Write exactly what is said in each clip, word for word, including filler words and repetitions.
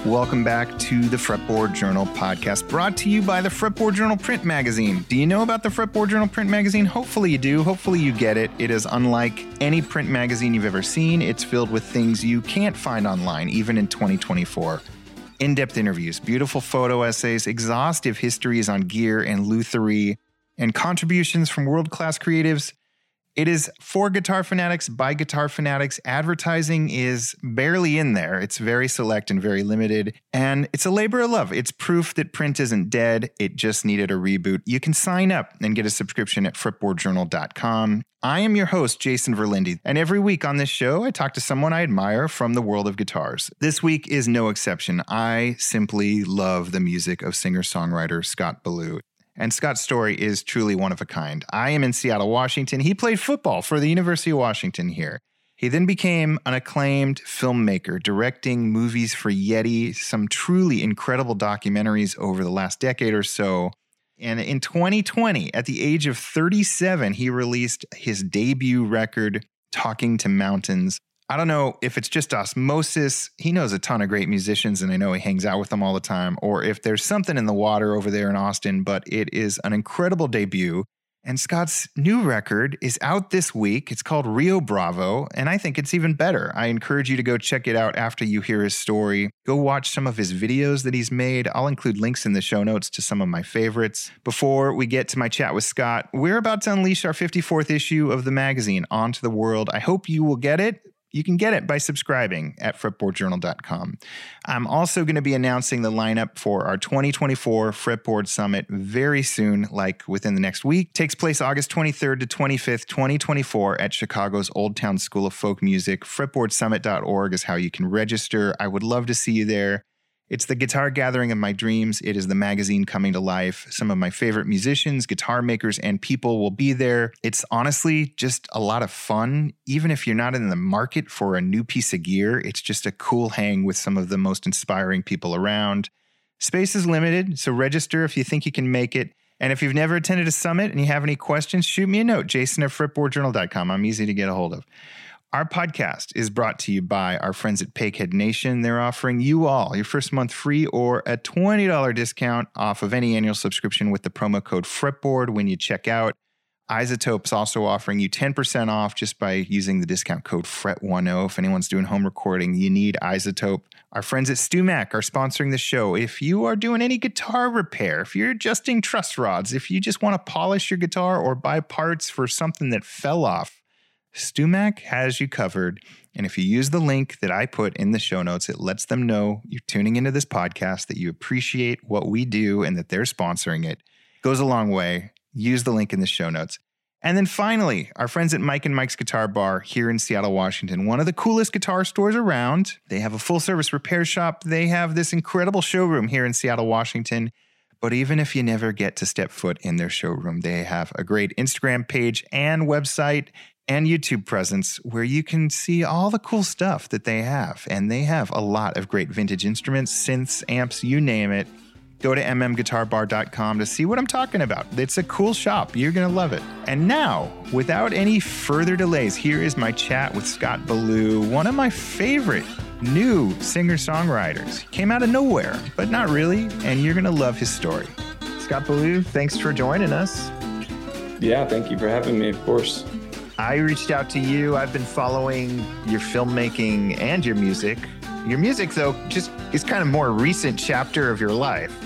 Welcome back to the Fretboard Journal podcast, brought to you by the Fretboard Journal print magazine. Do you know about the Fretboard Journal print magazine? Hopefully you do. Hopefully you get it. It is unlike any print magazine you've ever seen. It's filled with things you can't find online, even in twenty twenty-four. In-depth interviews, beautiful photo essays, exhaustive histories on gear and lutherie, and contributions from world-class creatives. It is for guitar fanatics, by guitar fanatics. Advertising is barely in there. It's very select and very limited. And it's a labor of love. It's proof that print isn't dead. It just needed a reboot. You can sign up and get a subscription at fretboard journal dot com. I am your host, Jason Verlinde. And every week on this show, I talk to someone I admire from the world of guitars. This week is no exception. I simply love the music of singer-songwriter Scott Ballou. And Scott's story is truly one of a kind. I am in Seattle, Washington. He played football for the University of Washington here. He then became an acclaimed filmmaker, directing movies for Yeti, some truly incredible documentaries over the last decade or so. And in twenty twenty, at the age of thirty-seven, he released his debut record, Talking to Mountains. I don't know if it's just osmosis. He knows a ton of great musicians, and I know he hangs out with them all the time, or if there's something in the water over there in Austin, but it is an incredible debut. And Scott's new record is out this week. It's called Rio Bravo, and I think it's even better. I encourage you to go check it out after you hear his story. Go watch some of his videos that he's made. I'll include links in the show notes to some of my favorites. Before we get to my chat with Scott, we're about to unleash our fifty-fourth issue of the magazine onto the world. I hope you will get it. You can get it by subscribing at fretboard journal dot com. I'm also going to be announcing the lineup for our twenty twenty-four Fretboard Summit very soon, like within the next week. It takes place August twenty-third to twenty-fifth, twenty twenty-four at Chicago's Old Town School of Folk Music. fretboard summit dot org is how you can register. I would love to see you there. It's the guitar gathering of my dreams. It is the magazine coming to life. Some of my favorite musicians, guitar makers, and people will be there. It's honestly just a lot of fun. Even if you're not in the market for a new piece of gear, it's just a cool hang with some of the most inspiring people around. Space is limited, so register if you think you can make it. And if you've never attended a summit and you have any questions, shoot me a note, jason at fretboard journal dot com. I'm easy to get a hold of. Our podcast is brought to you by our friends at Pakehead Nation. They're offering you all your first month free or a twenty dollars discount off of any annual subscription with the promo code FRETBOARD when you check out. iZotope's also offering you ten percent off just by using the discount code F R E T ten. If anyone's doing home recording, you need iZotope. Our friends at StewMac are sponsoring the show. If you are doing any guitar repair, if you're adjusting truss rods, if you just want to polish your guitar or buy parts for something that fell off, StewMac has you covered, and if you use the link that I put in the show notes, it lets them know you're tuning into this podcast, that you appreciate what we do, and that they're sponsoring it. It goes a long way. Use the link in the show notes. And then finally, our friends at Mike and Mike's Guitar Bar here in Seattle, Washington, one of the coolest guitar stores around. They have a full-service repair shop. They have this incredible showroom here in Seattle, Washington. But even if you never get to step foot in their showroom, they have a great Instagram page and website and YouTube presence where you can see all the cool stuff that they have. And they have a lot of great vintage instruments, synths, amps, you name it. Go to m m guitar bar dot com to see what I'm talking about. It's a cool shop. You're going to love it. And now, without any further delays, here is my chat with Scott Ballou, one of my favorite new singer-songwriters. He came out of nowhere, but not really, and you're going to love his story. Scott Ballou, thanks for joining us. Yeah, thank you for having me, of course. I reached out to you. I've been following your filmmaking and your music. Your music, though, just is kind of more recent chapter of your life.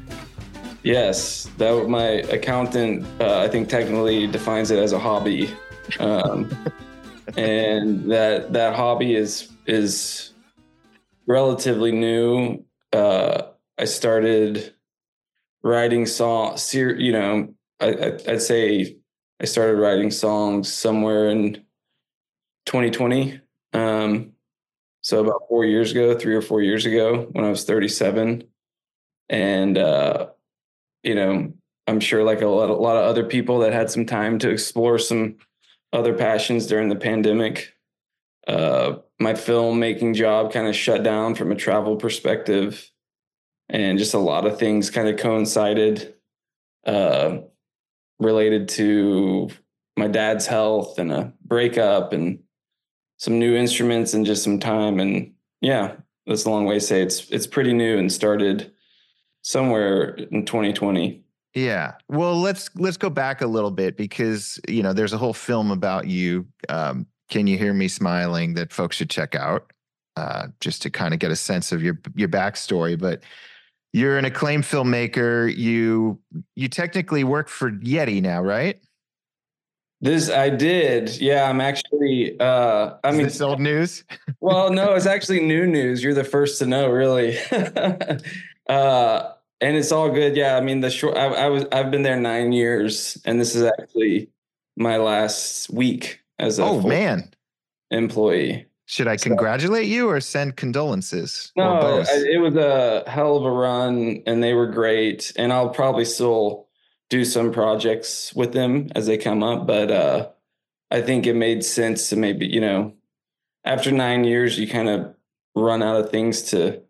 Yes, that my accountant, uh, I think, technically defines it as a hobby, um, and that that hobby is is relatively new. Uh, I started writing songs. You know, I, I, I'd say. I started writing songs somewhere in twenty twenty. Um, so about four years ago, three or four years ago when I was thirty-seven. And, uh, you know, I'm sure like a lot, a lot of other people that had some time to explore some other passions during the pandemic. Uh, my filmmaking job kind of shut down from a travel perspective, and just a lot of things kind of coincided. Uh, related to my dad's health and a breakup and some new instruments and just some time. And yeah, that's a long way to say it's it's pretty new and started somewhere in twenty twenty. Yeah. Well, let's let's go back a little bit because, you know, there's a whole film about you. Um, Can You Hear Me Smiling that folks should check out uh, just to kind of get a sense of your your backstory. But you're an acclaimed filmmaker. You you technically work for Yeti now, right? This I did. Yeah, I'm actually uh I Is mean this old news? well, no, it's actually new news. You're the first to know, really. uh and it's all good. Yeah, I mean the short I, I was I've been there nine years and this is actually my last week as a Oh full man. employee. Should I So- congratulate you or send condolences? Or No, both? I- it was a hell of a run and they were great. And I'll probably still do some projects with them as they come up. But uh, I think it made sense to maybe, you know, after nine years, you kind of run out of things to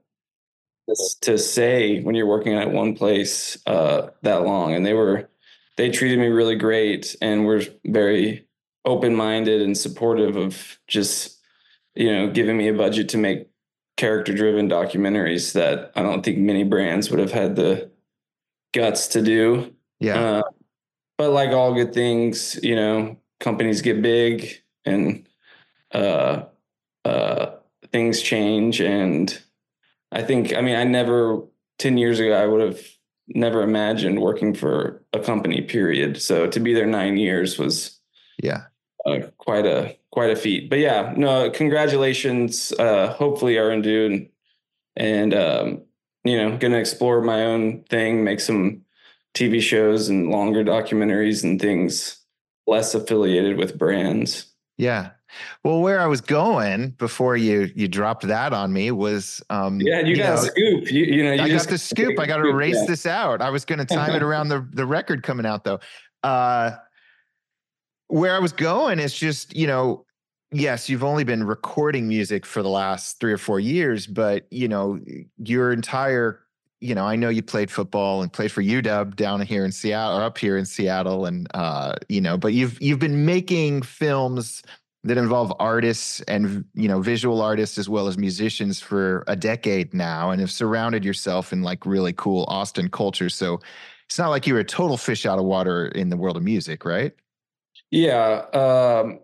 to say when you're working at one place uh, that long. And they were, they treated me really great and were very open-minded and supportive of just, you know, giving me a budget to make character-driven documentaries that I don't think many brands would have had the guts to do. Yeah. Uh, but like all good things, you know, companies get big and uh, uh, things change. And I think, I mean, I never, ten years ago, I would have never imagined working for a company, period. So to be there nine years was Yeah. uh, quite a, quite a feat. But yeah, no, congratulations. Uh, hopefully are in Dune and, um, you know, going to explore my own thing, make some T V shows and longer documentaries and things less affiliated with brands. Yeah. Well, where I was going before you you dropped that on me was um Yeah, you, you got know, a scoop. You, you know, you I just got the scoop. I got to erase yeah. this out. I was going to time it around the the record coming out though. Uh, where I was going is just, you know, yes, you've only been recording music for the last three or four years, but you know, your entire, you know, I know you played football and played for U W down here in Seattle or up here in Seattle. And, uh, you know, but you've, you've been making films that involve artists and, you know, visual artists as well as musicians for a decade now and have surrounded yourself in like really cool Austin culture. So it's not like you were a total fish out of water in the world of music, right? Yeah. Um,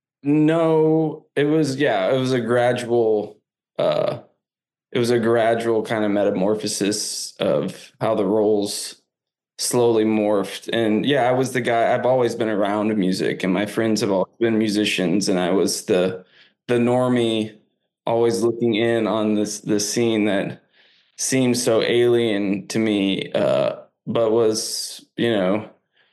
no, it was, yeah, it was a gradual, uh, it was a gradual kind of metamorphosis of how the roles slowly morphed. And yeah, I was the guy, I've always been around music and my friends have always been musicians. And I was the, the normie always looking in on this, this scene that seemed so alien to me, uh, but was, you know,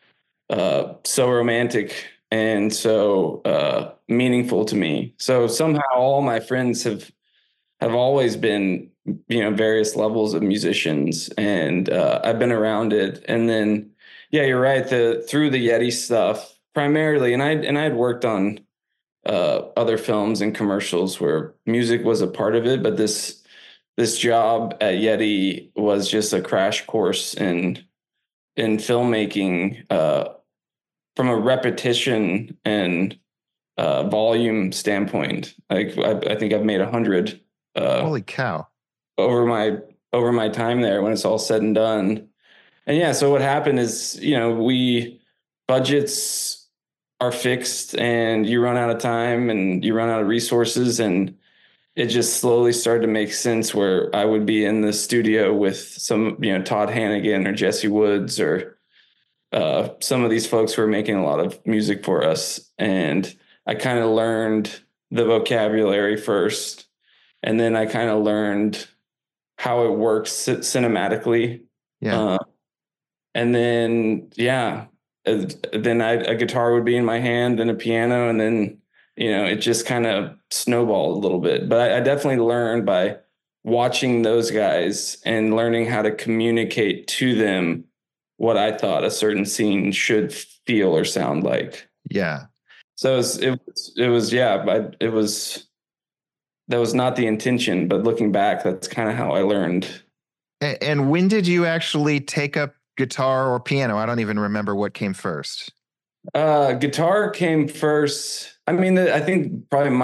uh, so romantic and so uh, meaningful to me. So somehow all my friends have, have always been, you know, various levels of musicians and uh, I've been around it. And then, yeah, you're right. The, through the Yeti stuff primarily, and I, and I'd worked on uh, other films and commercials where music was a part of it, but this, this job at Yeti was just a crash course in, in filmmaking uh, from a repetition and uh, volume standpoint. Like I, I think I've made a hundred Uh, Holy cow. over my over my time there when it's all said and done. And yeah, so what happened is, you know, we budgets are fixed and you run out of time and you run out of resources, and it just slowly started to make sense where I would be in the studio with some, you know, Todd Hannigan or Jesse Woods or uh, some of these folks who are making a lot of music for us. And I kind of learned the vocabulary first. And then I kind of learned how it works cinematically. Yeah. Uh, and then, yeah, then I, a guitar would be in my hand and a piano. And then, you know, it just kind of snowballed a little bit. But I, I definitely learned by watching those guys and learning how to communicate to them what I thought a certain scene should feel or sound like. Yeah. So it was, it was, it was yeah, but it was, that was not the intention, but looking back, that's kind of how I learned. And, and when did you actually take up guitar or piano? I don't even remember what came first. Uh, guitar came first. I mean, I think probably my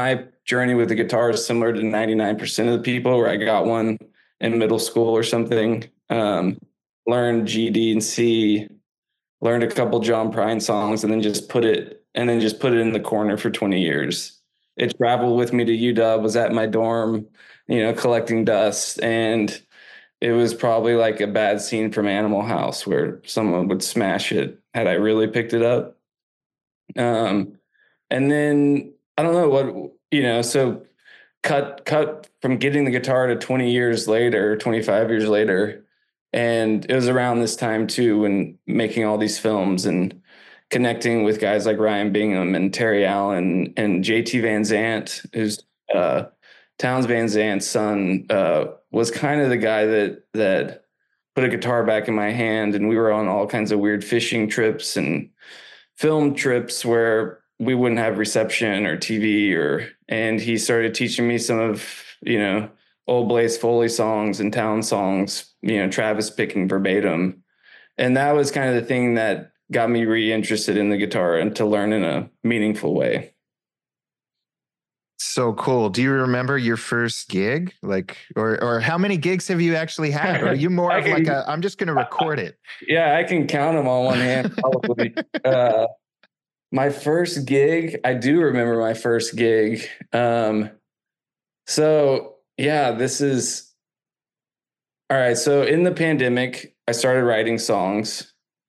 journey with the guitar is similar to ninety-nine percent of the people, where I got one in middle school or something, um, learned G, D, and C, learned a couple John Prine songs, and then just put it and then just put it in the corner for twenty years. It traveled with me to U W, was at my dorm, you know, collecting dust. And it was probably like a bad scene from Animal House where someone would smash it had I really picked it up. Um, and then I don't know what, you know, so cut, cut from getting the guitar to twenty years later, twenty-five years later. And it was around this time too, when making all these films and connecting with guys like Ryan Bingham and Terry Allen and J T Van Zandt, who's uh, Townes Van Zandt's son, uh, was kind of the guy that that put a guitar back in my hand. And we were on all kinds of weird fishing trips and film trips where we wouldn't have reception or T V, or and he started teaching me some of, you know, old Blaze Foley songs and Town songs, you know, Travis picking verbatim. And that was kind of the thing that got me re-interested in the guitar and to learn in a meaningful way. So cool. Do you remember your first gig? Like, or or how many gigs have you actually had? Or are you more of can, like a, I'm just going to record it? Yeah, I can count them on one hand, probably. uh, my first gig, I do remember my first gig. Um, so yeah, this is, all right. So in the pandemic, I started writing songs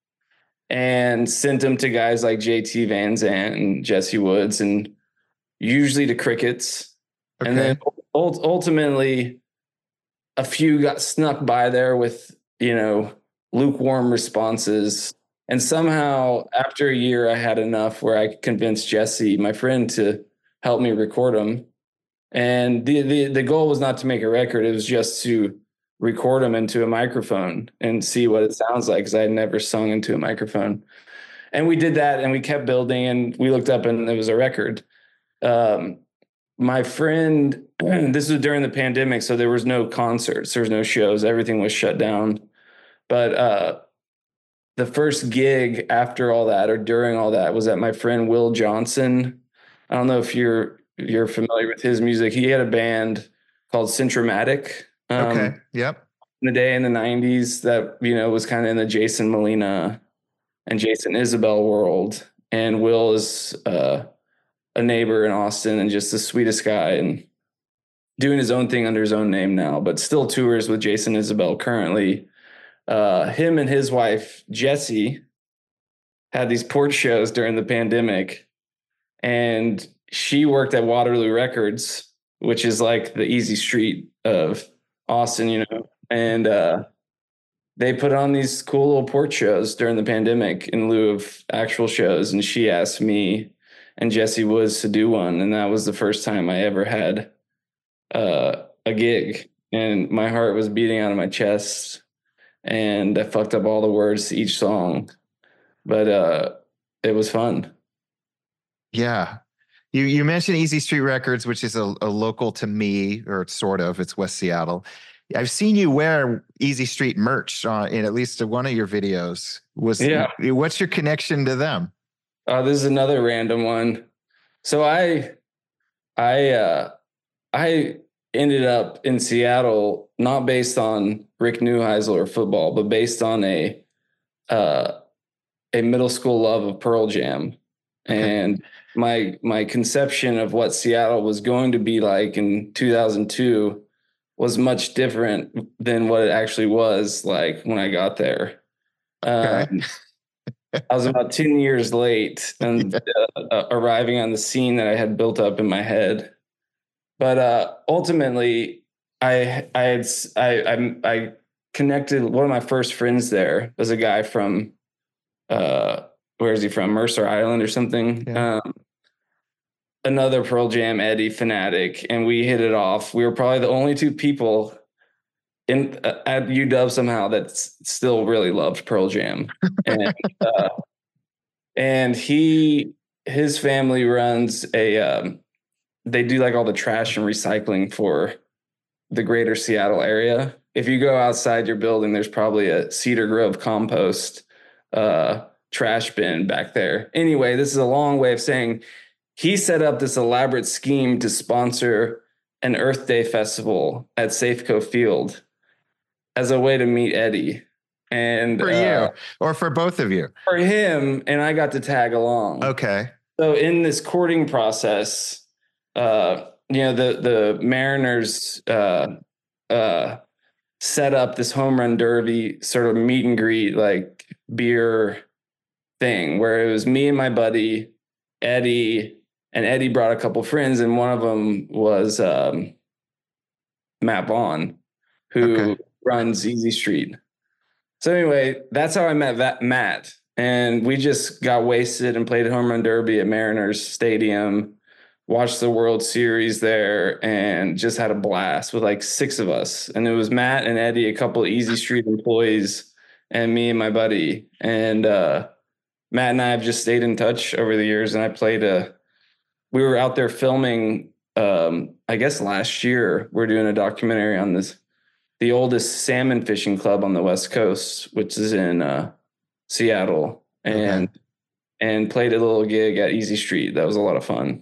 and sent them to guys like J T Van Zandt and Jesse Woods, and usually to Crickets. Okay. And then ultimately a few got snuck by there with, you know, lukewarm responses. And somehow after a year, I had enough where I convinced Jesse, my friend, to help me record them. And the, the, the goal was not to make a record. It was just to record them into a microphone and see what it sounds like, because I had never sung into a microphone. And we did that, and we kept building, and we looked up and it was a record. Um, my friend, this was during the pandemic, so there was no concerts, there was no shows, everything was shut down. But uh, the first gig after all that, or during all that, was at my friend Will Johnson. I don't know if you're you're familiar with his music. He had a band called Centromatic. Um, okay. Yep. In the day in the nineties, that, you know, was kind of in the Jason Molina and Jason Isbell world. And Will is uh, a neighbor in Austin and just the sweetest guy, and doing his own thing under his own name now, but still tours with Jason Isbell currently. Uh, him and his wife, Jessie, had these porch shows during the pandemic, and she worked at Waterloo Records, which is like the easy street of Austin, you know, and uh, they put on these cool little porch shows during the pandemic in lieu of actual shows. And she asked me and Jesse Woods to do one. And that was the first time I ever had uh, a gig, and my heart was beating out of my chest, and I fucked up all the words to each song, but uh, it was fun. Yeah. You you mentioned Easy Street Records, which is a, a local to me, or sort of, it's West Seattle. I've seen you wear Easy Street merch uh, in at least one of your videos. Was yeah. What's your connection to them? Uh, this is another random one. So I, I, uh, I ended up in Seattle, not based on Rick Neuheisel or football, but based on a, uh, a middle school love of Pearl Jam. Okay. And my my conception of what Seattle was going to be like in two thousand two was much different than what it actually was like when I got there. Okay. Um, I was about ten years late and uh, uh, arriving on the scene that I had built up in my head. But uh, ultimately, I I had I, I I connected. One of my first friends there was a guy from uh, where is he from? Mercer Island or something. Yeah. Um, another Pearl Jam Eddie fanatic, and we hit it off. We were probably the only two people in uh, at U W somehow that still really loved Pearl Jam. And uh, and he his family runs a um, they do like all the trash and recycling for the greater Seattle area. If you go outside your building, there's probably a Cedar Grove compost uh, trash bin back there. Anyway, this is a long way of saying he set up this elaborate scheme to sponsor an Earth Day festival at Safeco Field as a way to meet Eddie. And for uh, you or for both of you? For him, and I got to tag along. Okay. So in this courting process, uh, you know, the the Mariners uh, uh, set up this home run derby sort of meet and greet, like beer thing, where it was me and my buddy Eddie, and Eddie brought a couple friends, and one of them was um, Matt Vaughn, who Okay. runs Easy Street. So anyway, that's how I met that Matt. And we just got wasted and played home run derby at Mariners Stadium, watched the World Series there, and just had a blast with like six of us. And it was Matt and Eddie, a couple of Easy Street employees, and me and my buddy. And uh, Matt and I have just stayed in touch over the years. And I played a, we were out there filming, um, I guess last year, we're doing a documentary on this, the oldest salmon fishing club on the West Coast, which is in uh, Seattle, and okay. and played a little gig at Easy Street. That was a lot of fun.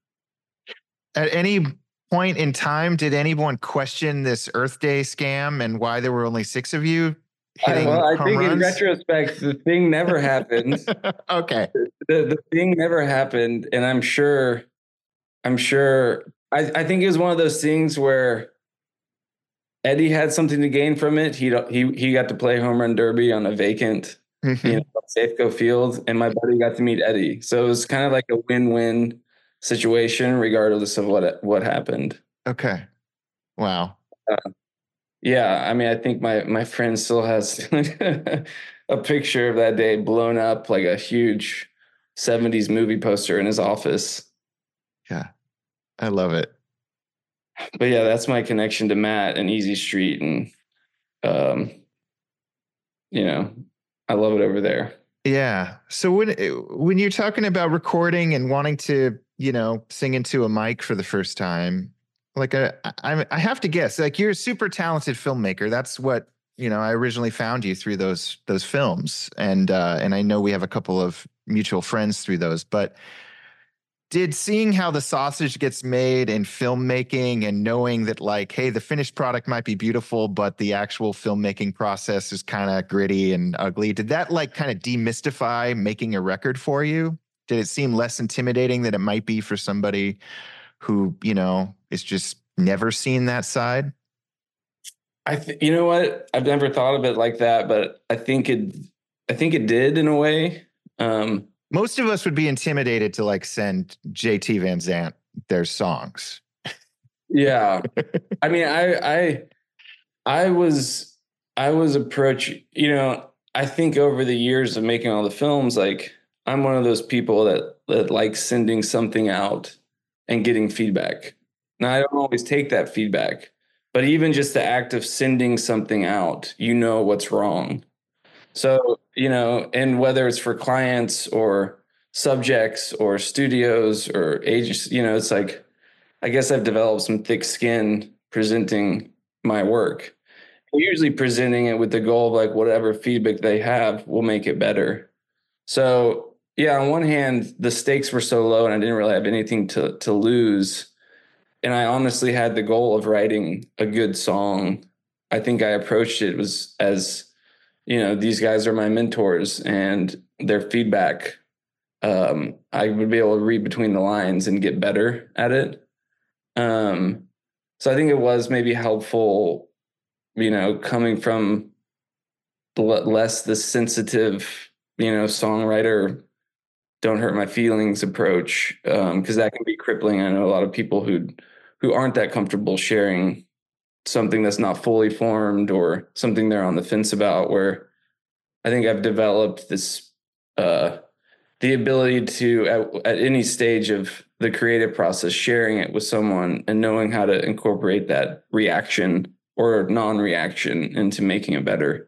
At any point in time, did anyone question this Earth Day scam and why there were only six of you hitting I, well, I home think runs? In retrospect, the thing never happened. Okay. The, the thing never happened. And I'm sure, I'm sure, I, I think it was one of those things where Eddie had something to gain from it. He he he got to play home run derby on a vacant, mm-hmm. you know, Safeco Field, and my buddy got to meet Eddie. So it was kind of like a win-win situation, regardless of what what happened. Okay, wow. Uh, yeah, I mean, I think my my friend still has a picture of that day blown up like a huge seventies movie poster in his office. Yeah, I love it. But yeah, that's my connection to Matt and Easy Street. And, um, you know, I love it over there. Yeah. So when, when you're talking about recording and wanting to, you know, sing into a mic for the first time, like a, I, I have to guess, like you're a super talented filmmaker. That's what, you know, I originally found you through those, those films. And, uh, and I know we have a couple of mutual friends through those, but did seeing how the sausage gets made in filmmaking and knowing that like, hey, the finished product might be beautiful, but the actual filmmaking process is kind of gritty and ugly. Did that like kind of demystify making a record for you? Did it seem less intimidating than it might be for somebody who, you know, is just never seen that side? I th- you know what? I've never thought of it like that, but I think it, I think it did in a way. Um, Most of us would be intimidated to like send J T Van Zandt their songs. Yeah. I mean, I, I, I was, I was approaching, you know, I think over the years of making all the films, like I'm one of those people that, that like sending something out and getting feedback. Now I don't always take that feedback, but even just the act of sending something out, you know, what's wrong. So, you know, and whether it's for clients or subjects or studios or agents, you know, it's like, I guess I've developed some thick skin presenting my work. I'm usually presenting it with the goal of like whatever feedback they have will make it better. So yeah, on one hand, the stakes were so low and I didn't really have anything to to lose. And I honestly had the goal of writing a good song. I think I approached it was as, you know, these guys are my mentors and their feedback, um, I would be able to read between the lines and get better at it. Um, so I think it was maybe helpful, you know, coming from less the sensitive, you know, songwriter, don't hurt my feelings approach, um, because that can be crippling. I know a lot of people who who aren't that comfortable sharing something that's not fully formed or something they're on the fence about, where I think I've developed this, uh, the ability to, at, at any stage of the creative process, sharing it with someone and knowing how to incorporate that reaction or non-reaction into making it better.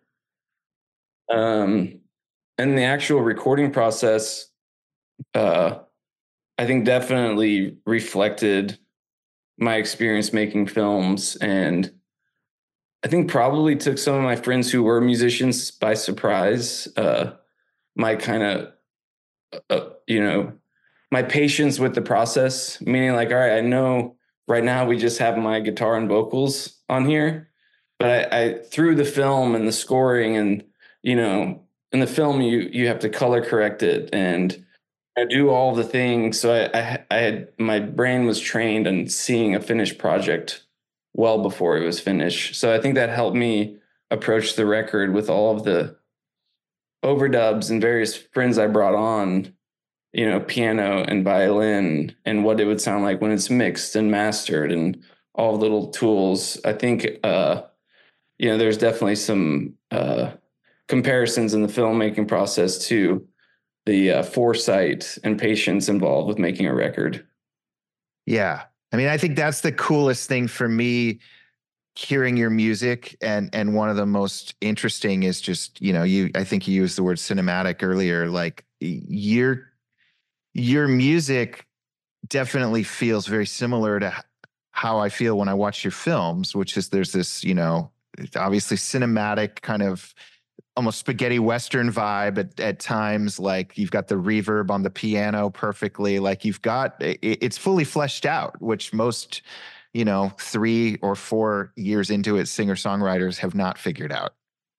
Um, and the actual recording process, uh, I think definitely reflected my experience making films, and I think probably took some of my friends who were musicians by surprise. Uh, my kind of, uh, you know, my patience with the process, meaning like, all right, I know right now we just have my guitar and vocals on here, but I, I through the film and the scoring and, you know, in the film, you, you have to color correct it and I do all the things. So I, I, I had, my brain was trained on seeing a finished project well before it was finished. So I think that helped me approach the record with all of the overdubs and various friends I brought on, you know, piano and violin and what it would sound like when it's mixed and mastered and all the little tools. I think, uh, you know, there's definitely some uh, comparisons in the filmmaking process to the uh, foresight and patience involved with making a record. Yeah. I mean, I think that's the coolest thing for me, hearing your music. And, and one of the most interesting is just, you know, you, I think you used the word cinematic earlier, like your, your music definitely feels very similar to how I feel when I watch your films, which is there's this, you know, obviously cinematic kind of almost spaghetti Western vibe at, at times. Like you've got the reverb on the piano perfectly. Like you've got, it, it's fully fleshed out, which most, you know, three or four years into it, singer-songwriters have not figured out.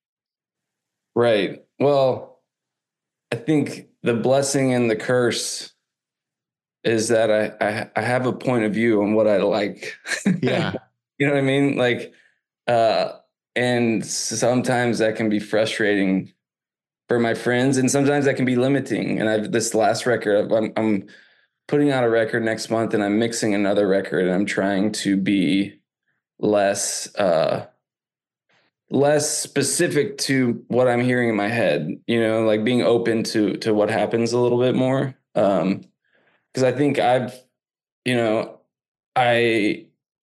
Right. Well, I think the blessing and the curse is that I, I, I have a point of view on what I like. Yeah. You know what I mean? Like, uh, and sometimes that can be frustrating for my friends, and sometimes that can be limiting. And I've this last record, I'm, I'm putting out a record next month, and I'm mixing another record, and I'm trying to be less uh, less specific to what I'm hearing in my head. You know, like being open to to what happens a little bit more. Um, because I think I've, you know, I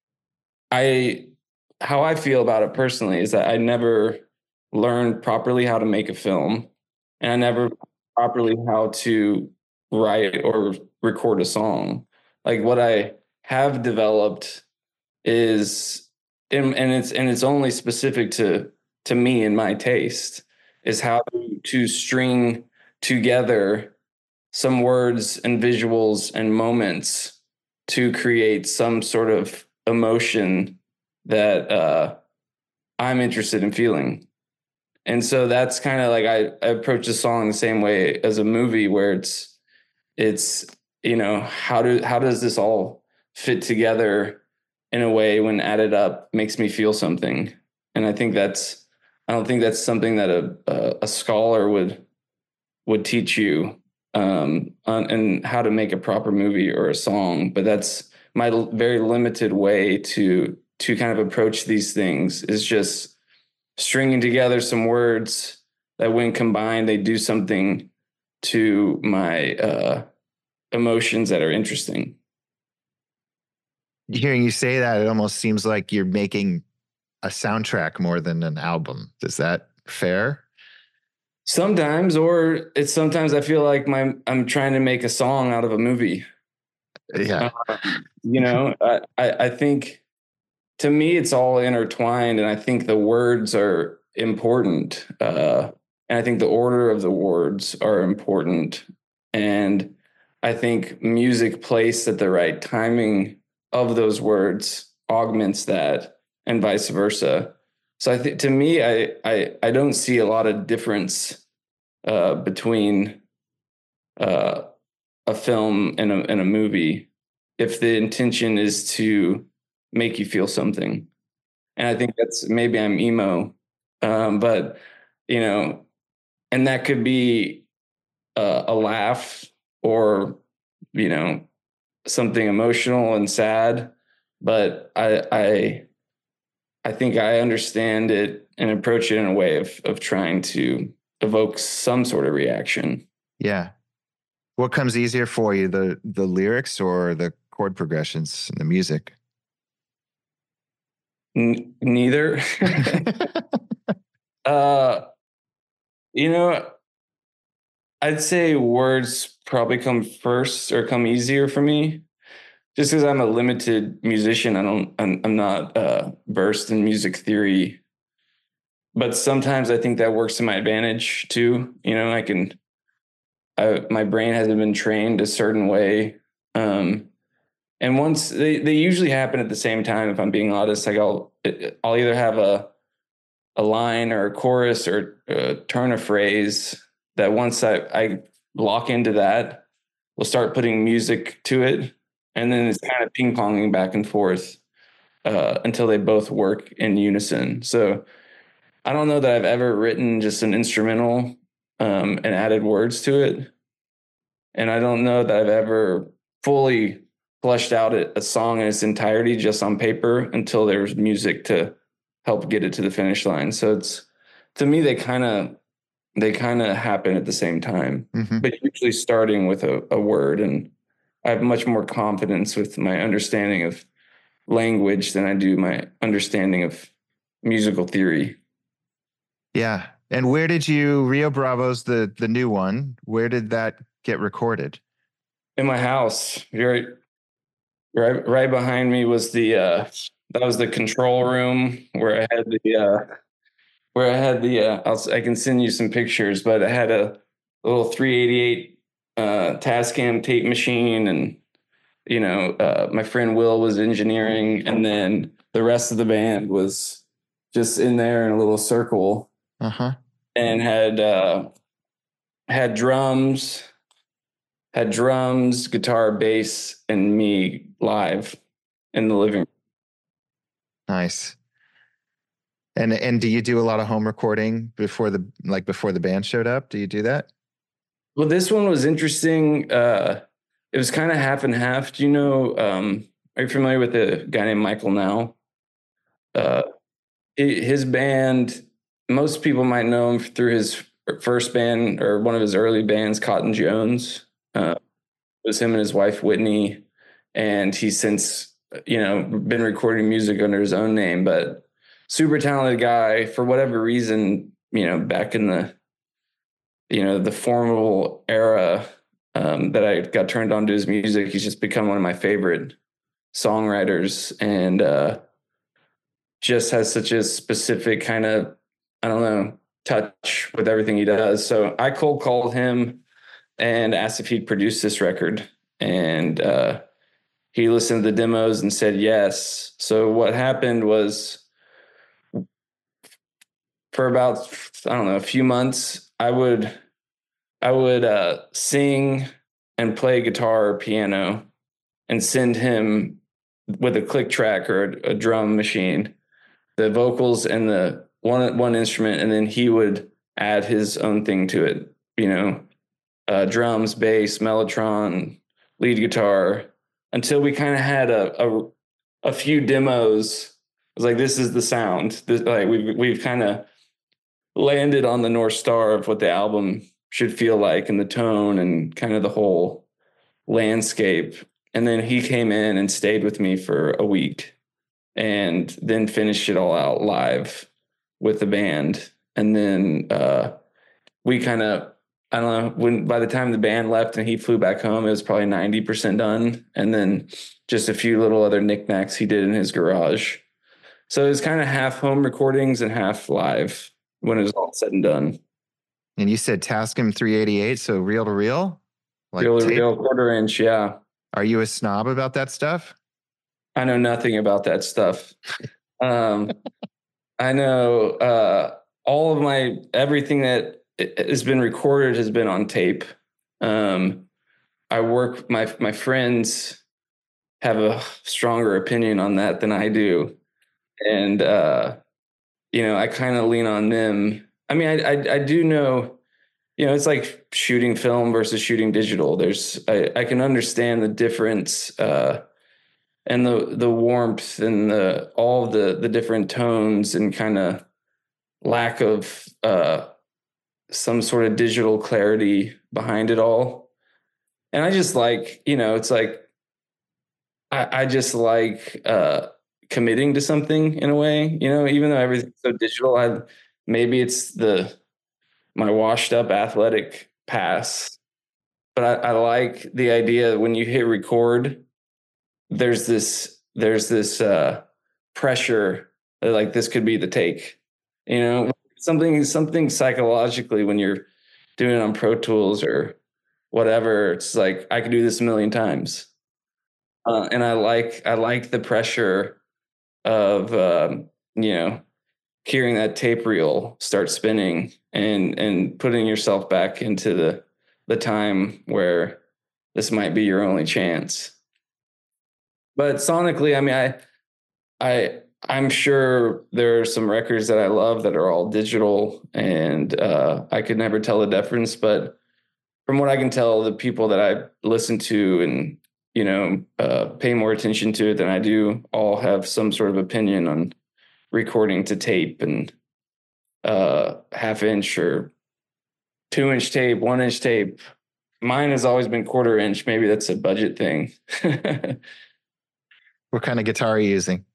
I how I feel about it personally is that I never learned properly how to make a film, and I never properly how to write or record a song. Like what I have developed is, and, and it's and it's only specific to to me and my taste, is how to, to string together some words and visuals and moments to create some sort of emotion that uh, I'm interested in feeling. And so that's kind of like I, I approach the song the same way as a movie, where it's it's you know, how do how does this all fit together in a way when added up makes me feel something. And I think that's I don't think that's something that a a, a scholar would would teach you um, on and how to make a proper movie or a song. But that's my l- very limited way to to kind of approach these things, is just stringing together some words that when combined, they do something to my uh, emotions that are interesting. Hearing you say that, it almost seems like you're making a soundtrack more than an album. Is that fair? Sometimes, or it's sometimes I feel like my I'm trying to make a song out of a movie. Yeah. Uh, you know, I, I I think to me it's all intertwined, and I think the words are important, uh, and I think the order of the words are important, and I think music placed at the right timing of those words augments that, and vice versa. So I think to me, I I I don't see a lot of difference uh, between uh, a film and a and a movie if the intention is to make you feel something. And I think that's, maybe I'm emo, um, but you know, and that could be uh, a laugh, or you know, something emotional and sad. But I I I think I understand it and approach it in a way of of trying to evoke some sort of reaction. Yeah. What comes easier for you, the the lyrics or the chord progressions in the music? N- neither. uh, you know, I'd say words probably come first or come easier for me, just because I'm a limited musician. I don't, I'm, I'm not uh, versed in music theory, but sometimes I think that works to my advantage too. You know, I can I, my brain hasn't been trained a certain way. Um, and once they, they usually happen at the same time, if I'm being honest, like I'll, I'll either have a, a line or a chorus or a turn of phrase that once I, I lock into that, we'll start putting music to it. And then it's kind of ping ponging back and forth uh, until they both work in unison. So I don't know that I've ever written just an instrumental um, and added words to it. And I don't know that I've ever fully fleshed out a song in its entirety just on paper until there was music to help get it to the finish line. So it's, to me, they kind of they kind of happen at the same time, mm-hmm. but usually starting with a, a word. And I have much more confidence with my understanding of language than I do my understanding of musical theory. Yeah. And where did you, Rio Bravo's the the new one, where did that get recorded? In my house. Right, right, right behind me was the, uh, that was the control room where I had the, uh, where I had the, uh, I'll, I can send you some pictures, but I had a little three eighty-eight uh, Tascam tape machine, and, you know, uh, my friend Will was engineering, and then the rest of the band was just in there in a little circle. Uh-huh. And had, uh, had drums, had drums, guitar, bass, and me live in the living room. Nice. And and do you do a lot of home recording before the like before the band showed up? Do you do that? Well, this one was interesting. Uh, it was kind of half and half. Do you know? Um, are you familiar with a guy named Michael Now? Uh, his band. Most people might know him through his first band or one of his early bands, Cotton Jones. Uh, it was him and his wife Whitney, and he's since you know been recording music under his own name, but. Super talented guy. For whatever reason, you know, back in the, you know, the formal era um, that I got turned on to his music, he's just become one of my favorite songwriters, and uh, just has such a specific kind of, I don't know, touch with everything he does. So I cold called him and asked if he'd produce this record, and uh, he listened to the demos and said yes. So what happened was, for about, I don't know, a few months, I would, I would uh, sing and play guitar or piano and send him with a click track or a, a drum machine, the vocals and the one, one instrument. And then he would add his own thing to it, you know, uh, drums, bass, mellotron, lead guitar, until we kind of had a, a, a few demos. I was like, this is the sound. This, like we've, we've kind of landed on the North Star of what the album should feel like, and the tone and kind of the whole landscape. And then he came in and stayed with me for a week and then finished it all out live with the band. And then uh, we kind of, I don't know, when by the time the band left and he flew back home, it was probably ninety percent done. And then just a few little other knickknacks he did in his garage. So it was kind of half home recordings and half live when it was all said and done. And you said Tascam three eighty-eight, so reel to reel? Like reel to reel, quarter inch, yeah. Are you a snob about that stuff? I know nothing about that stuff. um, I know uh, all of my, everything that has been recorded has been on tape. Um, I work, my my friends have a stronger opinion on that than I do. And, uh, you know, I kind of lean on them. I mean, I, I, I do know, you know, it's like shooting film versus shooting digital. There's, I, I can understand the difference, uh, and the, the warmth and the, all the, the different tones and kind of lack of, uh, some sort of digital clarity behind it all. And I just like, you know, it's like, I, I just like, uh, committing to something in a way, you know, even though everything's so digital, I maybe it's the my washed up athletic past, but I, I like the idea when you hit record, there's this there's this uh, pressure that like this could be the take, you know, something something psychologically when you're doing it on Pro Tools or whatever. It's like I could do this a million times, uh, and I like I like the pressure of um, you know hearing that tape reel start spinning and and putting yourself back into the the time where this might be your only chance. But sonically, I mean, I I I'm sure there are some records that I love that are all digital, and uh, I could never tell the difference. But from what I can tell, the people that I listen to and you know uh, pay more attention to it than I do all have some sort of opinion on recording to tape and uh, half inch or two inch tape, one inch tape. Mine has always been quarter inch. Maybe that's a budget thing. What kind of guitar are you using?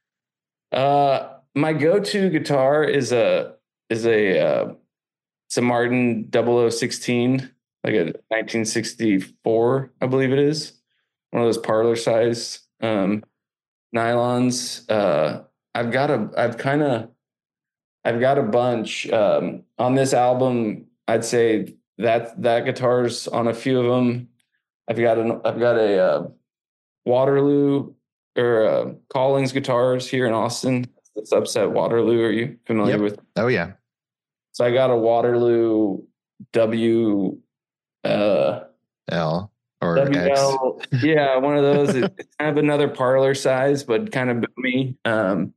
Uh, my go-to guitar is a is a uh, it's a Martin double oh sixteen, like a nineteen sixty-four, I believe it is. One of those parlor size um, nylons. Uh, I've got a I've kind of I've got a bunch um, on this album. I'd say that that guitar's on a few of them. I've got an I've got a uh, Waterloo or uh, Collings guitars here in Austin. It's upset Waterloo. Are you familiar Yep. with? Oh yeah. So I got a Waterloo W uh, L or W X. L. Yeah, one of those. It's kind of another parlor size, but kind of boomy. Um,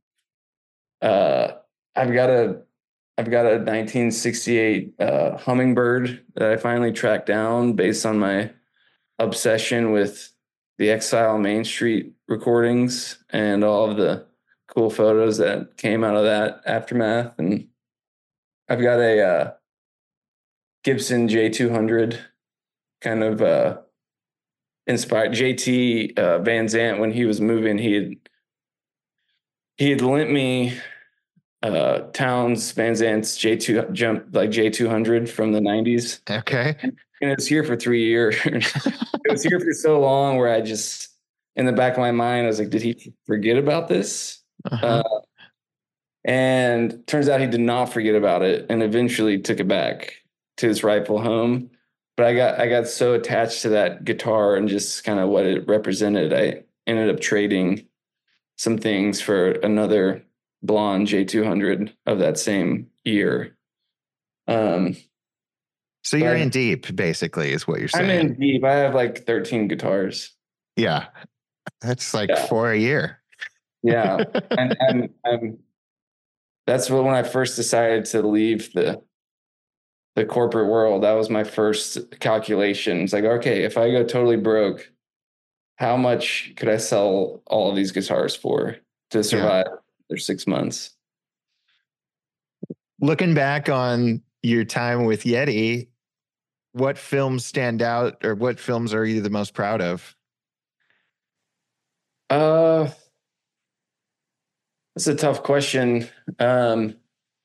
uh, I've got a I've got a nineteen sixty-eight uh, Hummingbird that I finally tracked down based on my obsession with the Exile Main Street recordings and all of the cool photos that came out of that aftermath. And I've got a uh, Gibson J two hundred, kind of uh, inspired. J T uh, Van Zandt, when he was moving, he had he had lent me uh, Townes Van Zandt's J two jump like J two hundred from the nineties. Okay. And it was here for three years. It was here for so long where I just, in the back of my mind, I was like, did he forget about this? Uh-huh. Uh, and turns out he did not forget about it and eventually took it back to his rightful home. But I got I got so attached to that guitar and just kind of what it represented, I ended up trading some things for another blonde J two hundred of that same year. Um, So you're but in deep, basically, is what you're saying. I'm in deep. I have like thirteen guitars. Yeah. That's like Yeah. four a year. Yeah. and I'm, I'm, that's what, when I first decided to leave the, the corporate world, that was my first calculation. It's like, okay, if I go totally broke, how much could I sell all of these guitars for to survive yeah. their six months? Looking back on your time with Yeti, what films stand out, or what films are you the most proud of? Uh, that's a tough question. Um,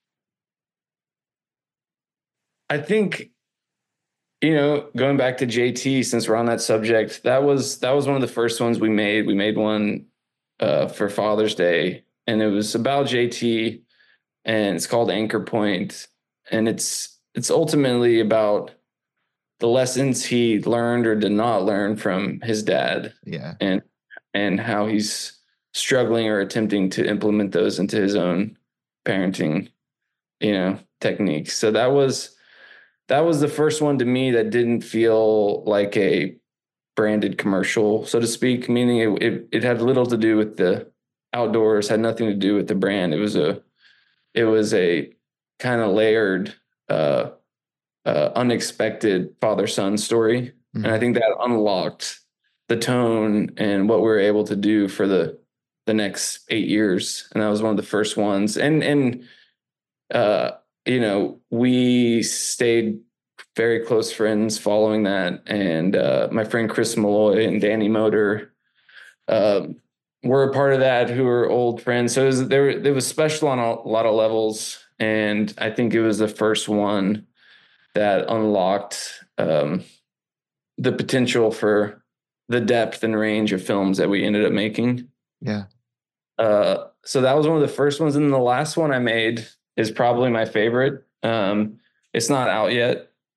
I think, you know, going back to J T, since we're on that subject, that was that was one of the first ones we made. We made one uh, for Father's Day, and it was about J T, and it's called Anchor Point, and it's it's ultimately about the lessons he learned or did not learn from his dad. Yeah, and and how he's struggling or attempting to implement those into his own parenting, you know, techniques. So that was. That was the first one to me that didn't feel like a branded commercial, so to speak, meaning it, it, it had little to do with the outdoors, had nothing to do with the brand. It was a, it was a kind of layered, uh, uh, unexpected father-son story. Mm-hmm. And I think that unlocked the tone and what we were able to do for the, the next eight years. And that was one of the first ones. And, and, uh, you know, we stayed very close friends following that. And uh, my friend Chris Malloy and Danny Motor uh, were a part of that, who were old friends. So it was, there, it was special on a lot of levels. And I think it was the first one that unlocked um, the potential for the depth and range of films that we ended up making. Yeah. Uh, so that was one of the first ones. And the last one I made is probably my favorite. Um, it's not out yet,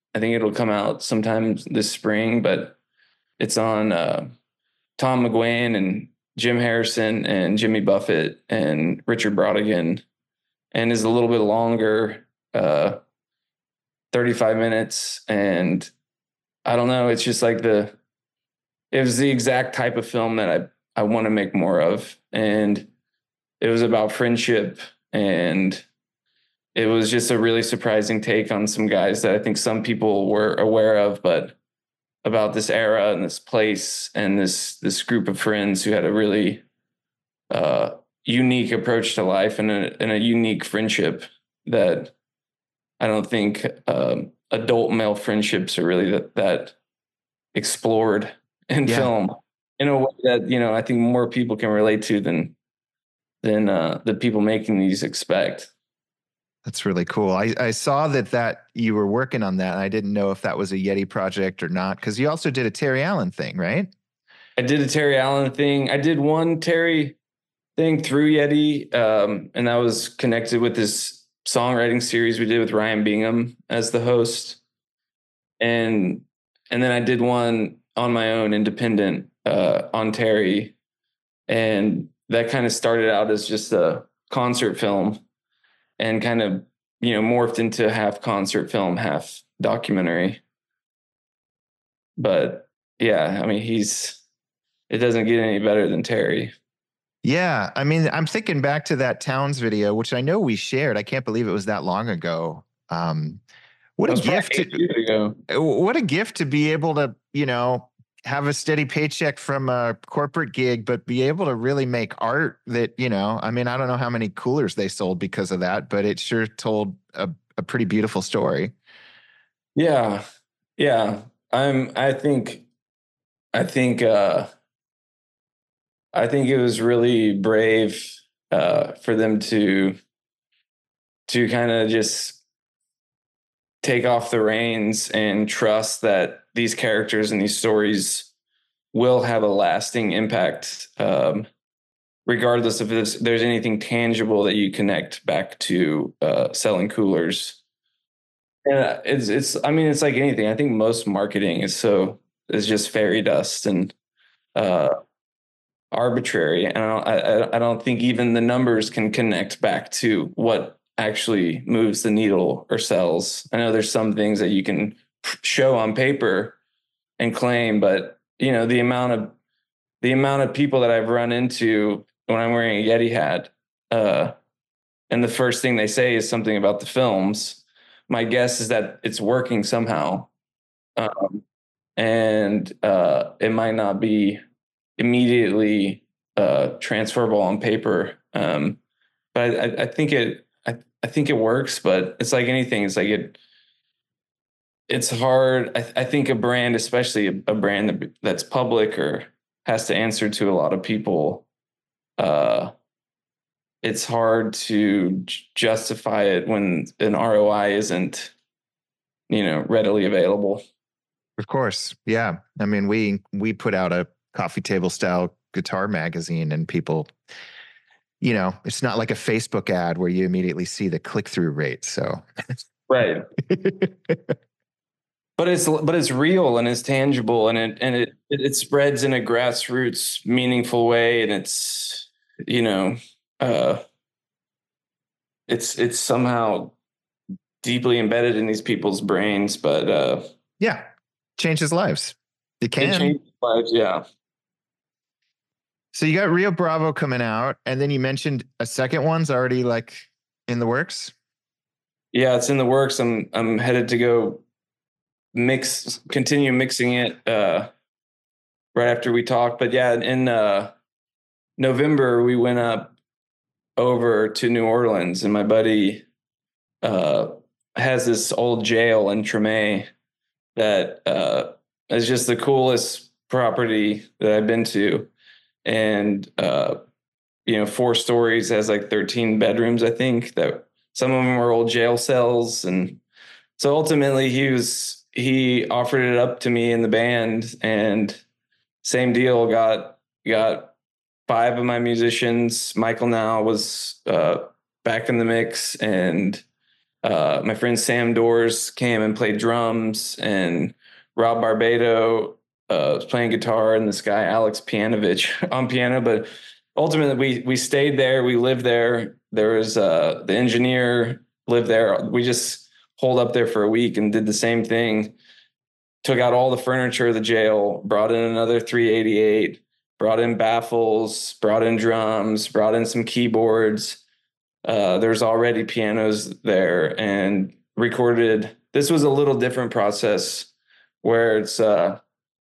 I think it'll come out sometime this spring, but it's on uh, Tom McGuane and Jim Harrison and Jimmy Buffett and Richard Brodigan, and is a little bit longer, uh, thirty-five minutes. And I don't know, it's just like the, it was the exact type of film that I, I want to make more of. And it was about friendship, and it was just a really surprising take on some guys that I think some people were aware of, but about this era and this place and this, this group of friends who had a really uh, unique approach to life and a, and a unique friendship that I don't think um, adult male friendships are really that, that explored in Yeah. film in a way that, you know, I think more people can relate to than, than uh, the people making these expect. That's really cool. I, I saw that that you were working on that. And I didn't know if that was a Yeti project or not, because you also did a Terry Allen thing, right? I did a Terry Allen thing. I did one Terry thing through Yeti, um, and that was connected with this songwriting series we did with Ryan Bingham as the host. And and then I did one on my own, independent, uh, on Terry. And that kind of started out as just a concert film, and kind of, you know, morphed into half concert film, half documentary. But yeah, I mean, he's, it doesn't get any better than Terry. Yeah. I mean, I'm thinking back to that Towns video, which I know we shared. I can't believe it was that long ago. Um, what a gift to, what a gift to be able to, you know, have a steady paycheck from a corporate gig, but be able to really make art that, you know, I mean, I don't know how many coolers they sold because of that, but it sure told a, a pretty beautiful story. Yeah. Yeah. I'm, I think, I think, uh, I think it was really brave, uh, for them to, to kind of just take off the reins and trust that these characters and these stories will have a lasting impact, um, regardless if there's, there's anything tangible that you connect back to uh, selling coolers. And it's, it's, I mean, it's like anything. I think most marketing is so, is just fairy dust and uh, arbitrary. And I don't, I, I don't think even the numbers can connect back to what actually moves the needle or sells. I know there's some things that you can show on paper and claim, but you know, the amount of, the amount of people that I've run into when I'm wearing a Yeti hat, uh, and the first thing they say is something about the films, my guess is that it's working somehow. Um, and uh, it might not be immediately uh, transferable on paper. Um, but I, I think it, I, I think it works, but it's like anything. It's like it, it's hard. I, I think a brand, especially a, a brand that, that's public or has to answer to a lot of people, uh, it's hard to justify it when an R O I isn't, you know, readily available. Of course. Yeah. I mean, we, we put out a coffee table style guitar magazine, and people, you know, it's not like a Facebook ad where you immediately see the click-through rate. So, right. But it's, but it's real and it's tangible, and it, and it, it spreads in a grassroots meaningful way. And it's, you know, uh, it's, it's somehow deeply embedded in these people's brains, but, uh, yeah, changes lives. It can. It changes lives. Yeah. So you got Rio Bravo coming out, and then you mentioned a second one's already like in the works. Yeah, it's in the works. I'm, I'm headed to go mix, continue mixing it, uh, right after we talk. But yeah, in, uh, November, we went up over to New Orleans, and my buddy, uh, has this old jail in Treme that, uh, is just the coolest property that I've been to. And, uh, you know, four stories, has like thirteen bedrooms, I think, that some of them were old jail cells. And so ultimately he was, he offered it up to me in the band, and same deal, got, got five of my musicians. Michael now was, uh, back in the mix, and uh, my friend Sam Doors came and played drums, and Rob Barbado uh, was playing guitar, and this guy Alex Pianovich on piano. But ultimately, we we stayed there. We lived there. There was uh, the engineer lived there. We just holed up there for a week and did the same thing. Took out all the furniture of the jail, brought in another three eighty-eight, brought in baffles, brought in drums, brought in some keyboards. Uh, there's already pianos there, and recorded. This was a little different process where it's, uh,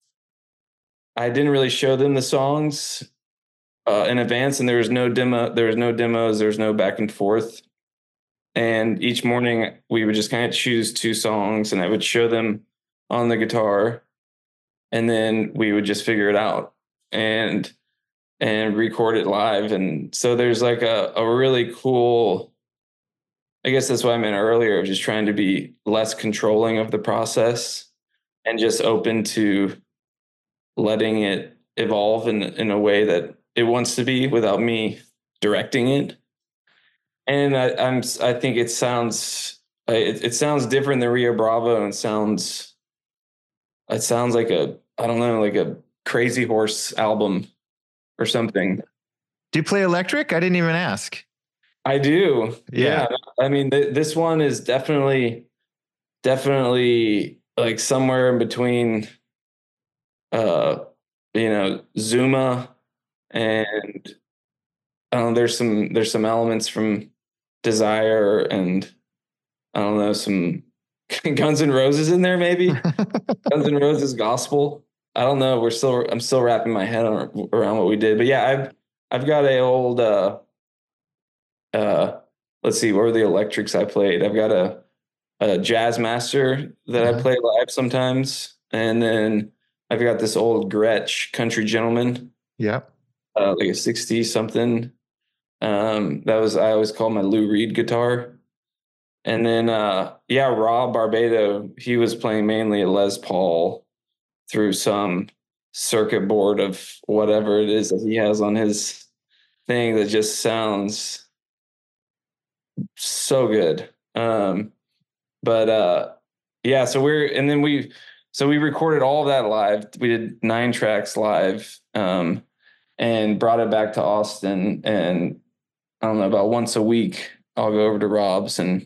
I didn't really show them the songs uh, in advance, and there was no demo, there was no demos, there was no back and forth. And each morning we would just kind of choose two songs, and I would show them on the guitar, and then we would just figure it out and and record it live. And so there's like a, a really cool, I guess that's what I meant earlier, of just trying to be less controlling of the process and just open to letting it evolve in in a way that it wants to be without me directing it. And I, I'm I think it sounds it, it sounds different than Rio Bravo, and sounds it sounds like a, I don't know, like a Crazy Horse album or something. Do you play electric? I didn't even ask. I do. Yeah. Yeah. I mean, th- this one is definitely, definitely like somewhere in between, uh, you know, Zuma and I don't know, there's some, there's some elements from Desire, and I don't know, some Guns N' Roses in there, maybe Guns N' Roses gospel. I don't know. We're still, I'm still wrapping my head on, around what we did, but yeah, I've, I've got a old, uh, uh, let's see, what were the electrics I played? I've got a, a Jazz Master that Uh-huh. I play live sometimes. And then I've got this old Gretsch Country Gentleman, Yep. uh, like a sixty something. Um, that was, I always call my Lou Reed guitar. And then, uh, yeah, Rob Barbado, he was playing mainly a Les Paul through some circuit board of whatever it is that he has on his thing that just sounds so good. Um, but uh, yeah, so we're, and then we, so we recorded all of that live. We did nine tracks live, um, and brought it back to Austin. And I don't know, about once a week, I'll go over to Rob's and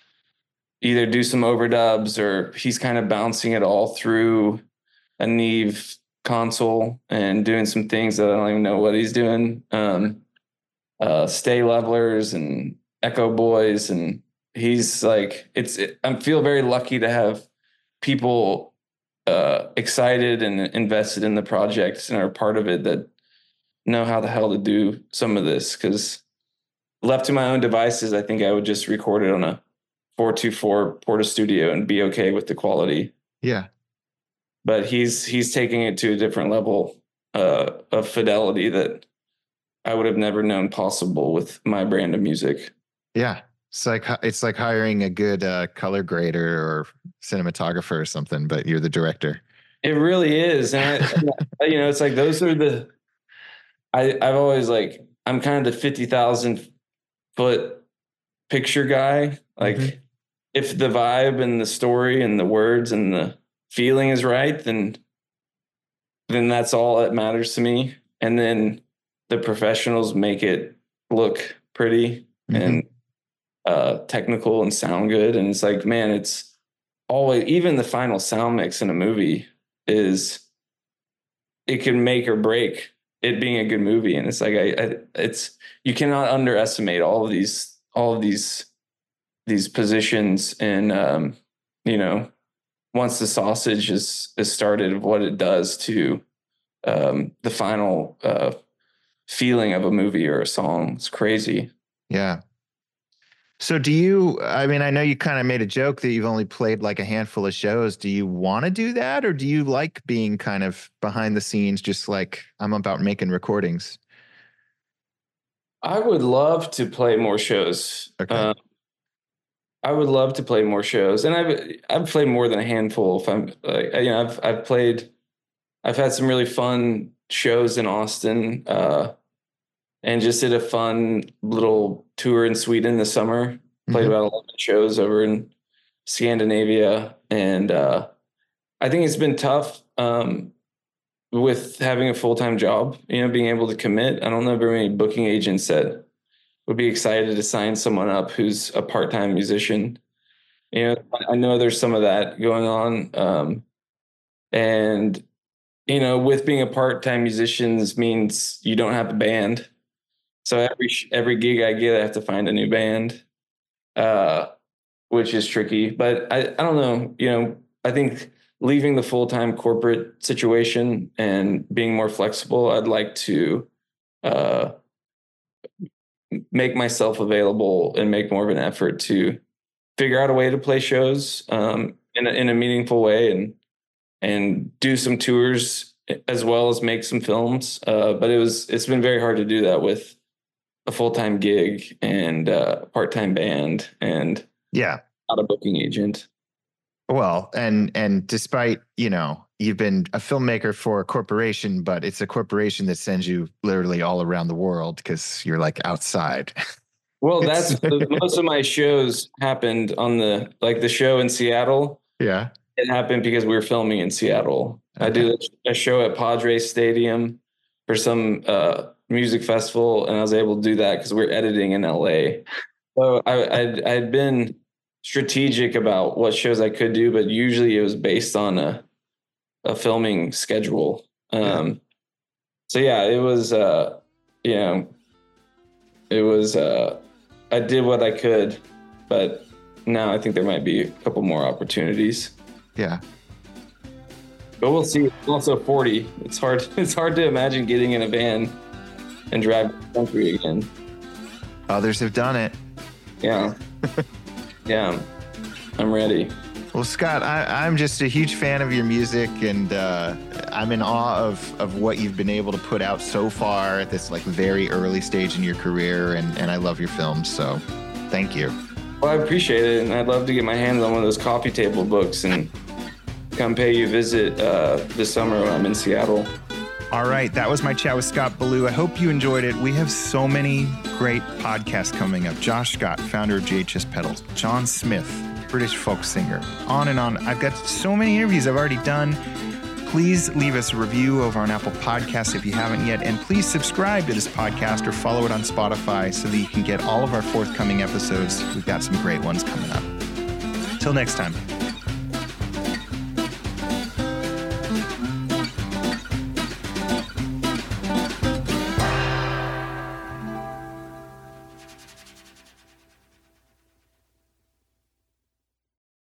either do some overdubs, or he's kind of bouncing it all through a Neve console and doing some things that I don't even know what he's doing. Um, uh, stay levelers and echo boys. And he's like, it's, it, I feel very lucky to have people uh, excited and invested in the project and are part of it that know how the hell to do some of this. Cause left to my own devices, I think I would just record it on a four two four Porta Studio and be okay with the quality. Yeah. But he's he's taking it to a different level uh, of fidelity that I would have never known possible with my brand of music. Yeah. It's like, it's like hiring a good uh, color grader or cinematographer or something, but you're the director. It really is. And I, you know, it's like, those are the, I, I've always like, I'm kind of the fifty thousand foot picture guy. Like mm-hmm. if the vibe and the story and the words and the feeling is right, then, then that's all that matters to me. And then the professionals make it look pretty mm-hmm. and uh, technical and sound good. And it's like, man, it's always, even the final sound mix in a movie is, it can make or break it being a good movie. And it's like, I, I it's, you cannot underestimate all of these, all of these, these positions. And, um, you know, once the sausage is, is started, of what it does to um, the final uh, feeling of a movie or a song. It's crazy. Yeah. So do you, I mean, I know you kind of made a joke that you've only played like a handful of shows. Do you want to do that? Or do you like being kind of behind the scenes, just like I'm about making recordings? I would love to play more shows. Okay. Um, I would love to play more shows. And I've, I've played more than a handful. If I'm like, you know, I've, I've played, I've had some really fun shows in Austin, uh, and just did a fun little tour in Sweden this summer. played Mhm. about eleven shows over in Scandinavia. And uh, I think it's been tough um, with having a full-time job, you know, being able to commit. I don't know very many booking agents that would be excited to sign someone up who's a part-time musician. You know, I know there's some of that going on. Um, and, you know, with being a part-time musician means you don't have a band. So every, every gig I get, I have to find a new band, uh, which is tricky, but I, I don't know, you know, I think leaving the full-time corporate situation and being more flexible, I'd like to, uh, make myself available and make more of an effort to figure out a way to play shows um, in a, in a meaningful way and and do some tours as well as make some films. Uh, but it was it's been very hard to do that with a full time gig and uh, a part time band and Yeah. not a booking agent. Well, and and despite, you know, you've been a filmmaker for a corporation, but it's a corporation that sends you literally all around the world because you're like outside. Well, that's most of my shows happened on the like the show in Seattle. Yeah. It happened because we were filming in Seattle. Okay. I do a show at Padres Stadium for some uh, music festival, and I was able to do that because we're editing in L A. So I, I'd, I'd been strategic about what shows I could do, but usually it was based on a a filming schedule. Um, yeah. So yeah, it was, uh, you know, it was, uh, I did what I could, but now I think there might be a couple more opportunities. Yeah. But we'll see. I'm also forty. It's hard. It's hard to imagine getting in a van and driving the country again. Others have done it. Yeah. Yeah. I'm ready. Well, Scott, I, I'm just a huge fan of your music, and uh, I'm in awe of, of what you've been able to put out so far at this like very early stage in your career, and, and I love your films, so thank you. Well, I appreciate it, and I'd love to get my hands on one of those coffee table books and come pay you a visit uh, this summer when I'm in Seattle. All right, that was my chat with Scott Ballou. I hope you enjoyed it. We have so many great podcasts coming up. Josh Scott, founder of J H S Pedals, John Smith, British folk singer, on and on. I've got so many interviews I've already done. Please leave us a review over on Apple Podcasts if you haven't yet, and please subscribe to this podcast or follow it on Spotify so that you can get all of our forthcoming episodes. We've got some great ones coming up. Till next time.